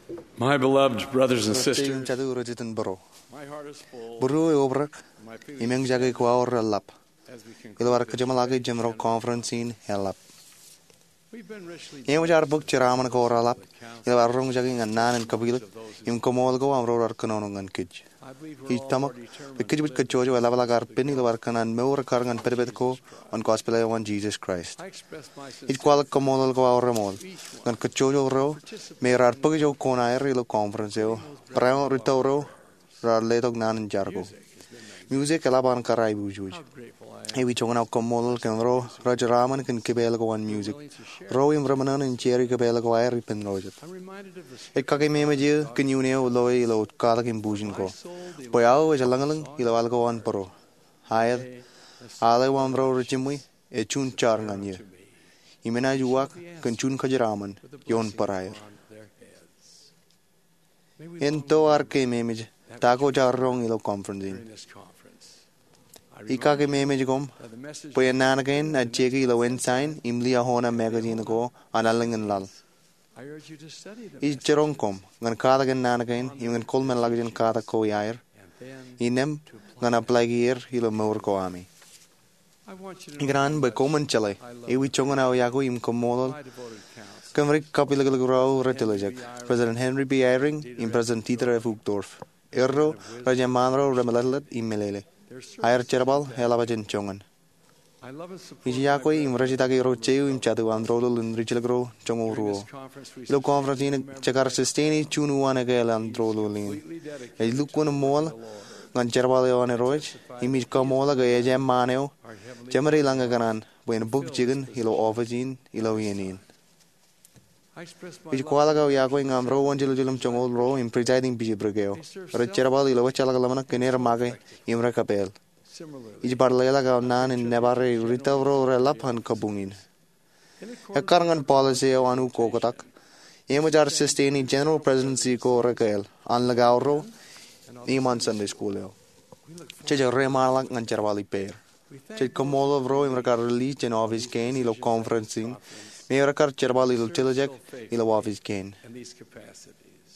My beloved brothers and Rotting sisters, chadu rojitan baro. my heart is full. Buru obrak. My feelings Imeng jagay kwa or lap. as we conclude Ilwar this kajamalagi great jemro canon. conference in helap. We've been richly Iem jar buk chiraman ko oralap. blessed Ilwar rong jaging an nan and kabil. of those who Im komol go amro ar kanonong an kij. I believe we're He all tamak. more determined Bikij to bit live kajojo elabalagar the pin ilwar kanan meur karngan perbet ko on gospel on Jesus Christ. I express my It kwal sincere komol go orramol. Gan kajojo ro. Merar pagjo konair ilo conference yo. Prao ritoro. Rar letog nan jargo. Music elaban karai bujuj. how grateful I am. Hey, we chongan out komol kan ro Rajaraman kan kibel go on music. Willing to share. Ro im ramanan in cherry kibel go air pin rojet. I'm reminded of the Et kage memeje kan yune loy lo kala kim bujin ko. Boyao is a langalang ilo algo on poro. Hayad ale wan ro richimui e chun char nganye. Imena juak kan chun kajaraman yon parayer. Ento arke memeje tago jarrong ilo conference. during this conference. I Ika ke memeje gom that the message Poy nanagain at jegi ilo ensign imli ahona magazine go analingan lal. I urge you to study the I message jerong kom ngan kadagan nanagain yung kolmen lagin kada ko yair. and then Inem ngan apply gear ilo mawr ko ami. I want you to know Igran ba komen chale. Iwi chongan aw yago im komolol. my devoted counts. Kamrik kapilagal grau retilajak. President Henry B. Eyring im President Dieter F. Uchtdorf. Erro rajamanro remelalet imelele. There's Ayer cherabal helabajen chongan. I love and support Iji my yako im brothers. rajitagi rocheu im chadu androlul in richilagro chongo During ruo. this conference, we Ilo conference in chakar susteni chunu wana gel androlulin. completely dedicate Ay lukwan mol the Lord, ngan cherbal yon roj. Imi kamola gaya jam maneo. our heavenly Jamari langa ganan. Buen book jigan ilo ofajin ilo yenin. I express my Iji love kwala ga for yako them. ing amro wanjilo julum chongo ro im presiding biji brigeo. Recherabal ilo wachala lamana kenera mage imra kapel. Similarly, Iji parlela ga nan in nebare ritavro relapan kabungin. in accordance Karangan policy o anu kokotak. Imajar sustaining general presidency ko rekel an lagauro iman Sunday school yo. Cheja remalak ngan charwali pair. we thank Chet komolo bro imrakar release in office gain ilo conferencing. Me rakar charwali ilo chilajek ilo office gain. in these capacities.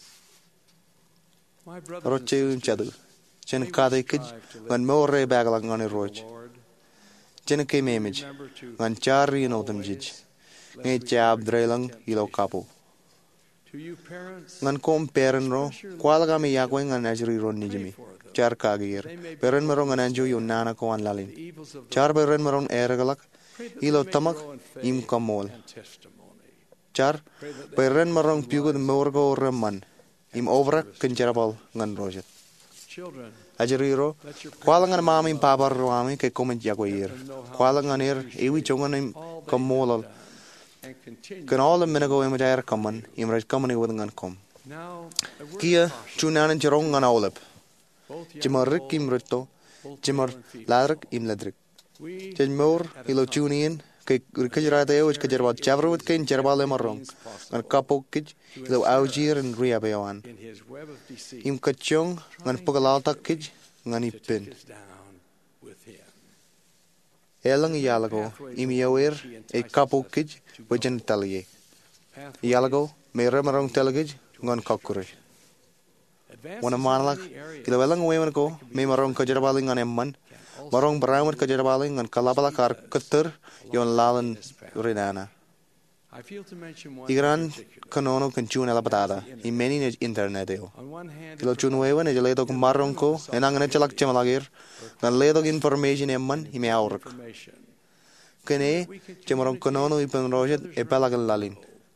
My brothers and Roche im sisters, chadu. Chen kade kij ngan more baglang ngan roch. Lord, Chen ke memej remember to ngan chari no jij. Nge chab drelang ilo kapo. to you parents, Ngan kom peren ro kwala ga me yakwe ngan ajri ron nijimi. Char kagir. Peren merong ngan anjo yon nana ko an lalin. the evils of the Char peren merong eragalak pray that ilo they may tamak grow in faith im kamol. and testimony. Char Pray that they peren merong pugod morgo reman. Im ovra kencherabal ngan rojet. children, Ajri ro let your kwala ngan mami papar ro ami ke komen yakwe ir. Kwala ngan ir ewi chongan im all they kamolal. have done and continue. Kan all the minago im jair kaman im raj kamani wad ngan kom. Now, a word Kia of caution, chunanan chirong ngan aulap. both young Chimarik and im old, rito. both Chimar male and female. ladrik im ladrik. We Chen mor ilo tuniin ke kajrata yo ke jarba chavrut ke jarba le marong. Ngan kapo kij ilo aujir en riabewan. in his web of deceit Im kachong ngan pagalata kij ngan to ipin. take us down with him. Elang yalago im yawer e kapo kij wajan talye. Pathways Yalago me remarong talgij ngan kakure. advances Wana in manlak many areas ilo elang weman ko me marong kajarbaling ngan emman. Marong berawat kajarbaling ngan kalabala kar keter yon lalan rinana. I feel to mention one Igran in particular. kanono kanchun ala patada. In many ne internet yo. On one hand, Kilo chun wewan e ledo marong ko enang ne chalak chemalagir. Kan ledo information emman ime aurak. information Kene chemarong kanono ipen rojet e palagal lalin.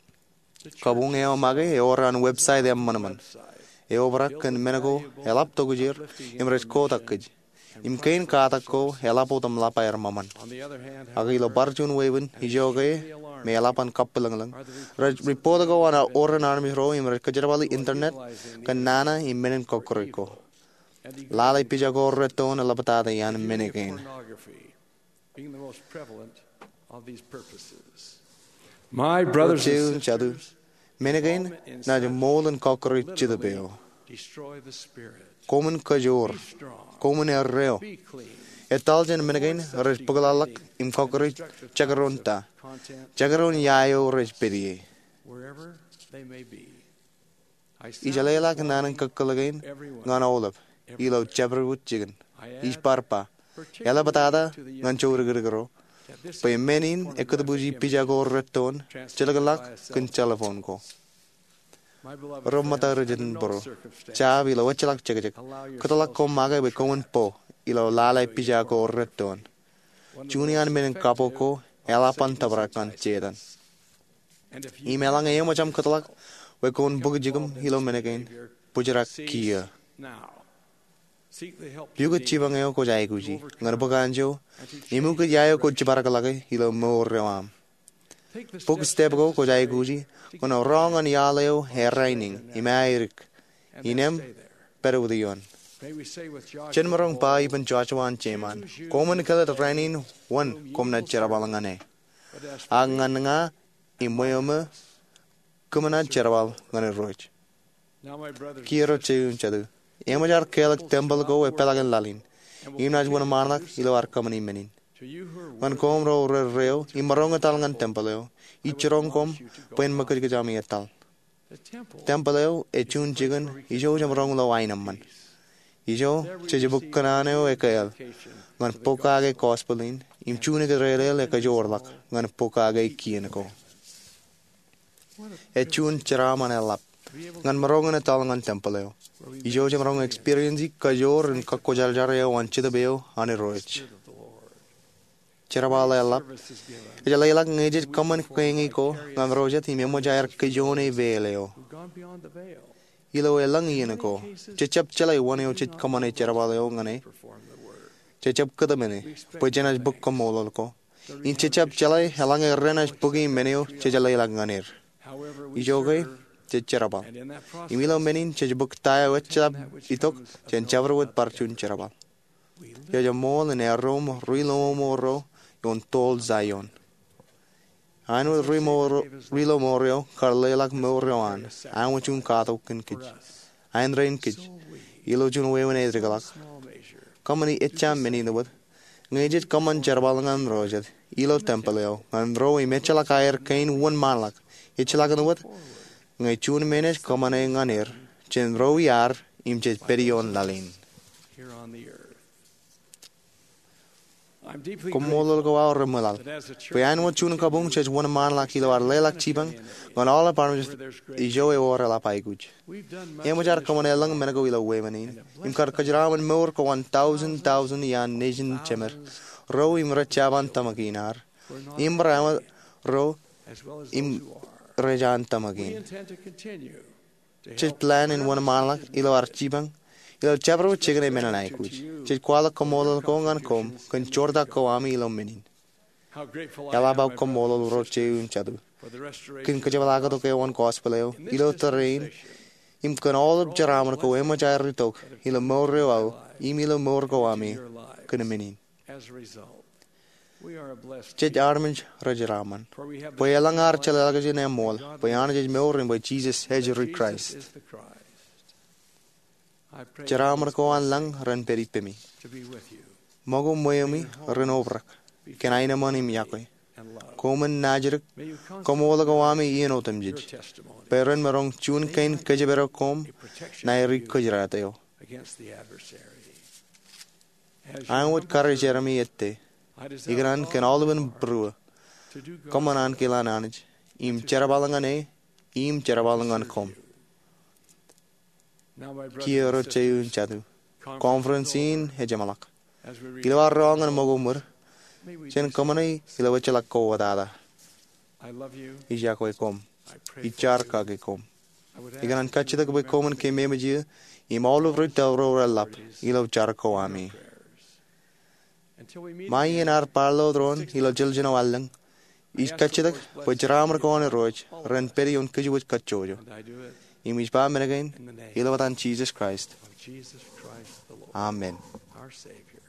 Kabung eo mage e oran website emman man. side. E obra kan menago elap to gujir imres ko takkij. Im kain ka takko elapo tam lapa ermaman. On the other hand, Agilo barchun wewan hijoge me elapan kappelang lang. are the Report go on oran army ro imres kajarwali internet kan nana imenen kokoreko. and the Lalai pija go reton alapatada yan menekain. pornography being the most prevalent of these purposes. My brothers and Chadu sisters, menekain na jo molen kokorik chidabeo. destroy the spirit. Komen kajor. Be strong. Komen erreo. Be clean. Etaljen menekain res pagalalak im kokorik chagaronta. Content Chagaron yayo res pedie. wherever they may be. Ijalelak nanan kakkalagain ngan olap ilo chabrut chicken is parpa yala batada ngan chowrigro pay menin ekadabuji pijago reton chalagalak kun telephone ko romata rejin boro chavi lo wachalak chegajek katalak ko maga be kon po ilo lalai pijago reton junian menen kapo ko ela pantabrakan chedan email ang ayam macam katalak we kon bugjigum hilo menagain pujarak kia Yuga chibang ayo ko jai kuji ngar baganjo imu ke jayo ko chibarak lagay hilo mo rewam pug step ko jai kuji kono wrong an yalayo heraining imairik inem perudion chen marong pa ipan chachuan cheman common kalat rainin one komna cherabalangane angan nga imoyoma kumana cherabal ngane roch kiro cheyun chadu Emajar kelak temple go e pelagan lalin. Imnaj wana marnak ilo arkamani menin. Wan kom ro reo imarong talangan temple ichirong kom pen makaj gajami etal. Temple e chun chigan ijo jamrong lo ainamman. Ijo chejibuk kananeo e kayal. Wan pokage kospelin im chune ke rele e kajorlak wan pokage kienko. E chun chiraman elap. Ngan marongan talangan temple ijo jamrong experience kajor en kakojal jareo anchida beo ane roich cherabala elap ejala elak ngejit common kengi ko ngan rojat imemo jair kajone veleo ilo elang yene ko chechap chalai one chit common cherabala ngane chechap kadamene pojenas book komolol ko in chechap chalai helang renas pugi meneo chejala elak nganer ijo gai cherabal imilo menin chejbuk taya wetchap itok chen chavrwet parchun cherabal ya mol en rom rilo moro yon tol zion anu rilo morio karlelak morioan anu chun kato kin kij ein rein kij ilo chun wewen edregalak kamani etcham menin wet ngejit kaman cherabal ngan rojet ilo templeo ngan ro imechala kair kain one malak ichlagan wet ngai chun menes komane nganer chen ro yar imche perion lalin komolol go awr malal pean wo chun kabung chej one man la kilo ar lelak chibang gon all apart ijo e ora la paiguj emojar komane lang menago ilo wemenin im kar kajraman mor ko 1000 yan nation chemer ro imra chavan tamaginar imra ro im rejan tamagin chej plan in one malak ilo archibang ilo chabro chegre menanai kuj chej kwala komolol ko ngan kom kan chorda ko ami ilo menin yala ba komolol ro cheun chadu kin kajabalaga to ke one gospeleo ilo terrain im kan all of jaraman ko ema jair tok ilo morreo im ilo mor ko ami kan menin chej armanj rajaraman poyalang ar chalaga jene mol poyan jej meorin by Jesus hejri Christ jaramar ko an lang ran peripemi mogo moyami ran obrak kenaina mani miakoy komen najrik komola ko ami yeno tamjij peren marong chun kain kajebero kom nairi kajrateo I would courage Jeremy ette Igran can all even brew. Come on, Kilananj. Im Cherabalangane, im Cherabalangan com. Kiero Chayun Chadu. Conference in Hegemalak. Ilwa wrong and Mogumur. Chen Komani, Ilawachalako Wadada. Ijakwe com. Icharkage com. Igran Kachida be common came images. Im all over it over lap. Ilav Charcoami. My in our parlo drone, ilo jiljino wallang. Is kachidak, which rammer ko on a roach, ran peri on Kajuit Kachojo. Image Bam again, Ilawatan Jesus Christ. Amen. Our Savior.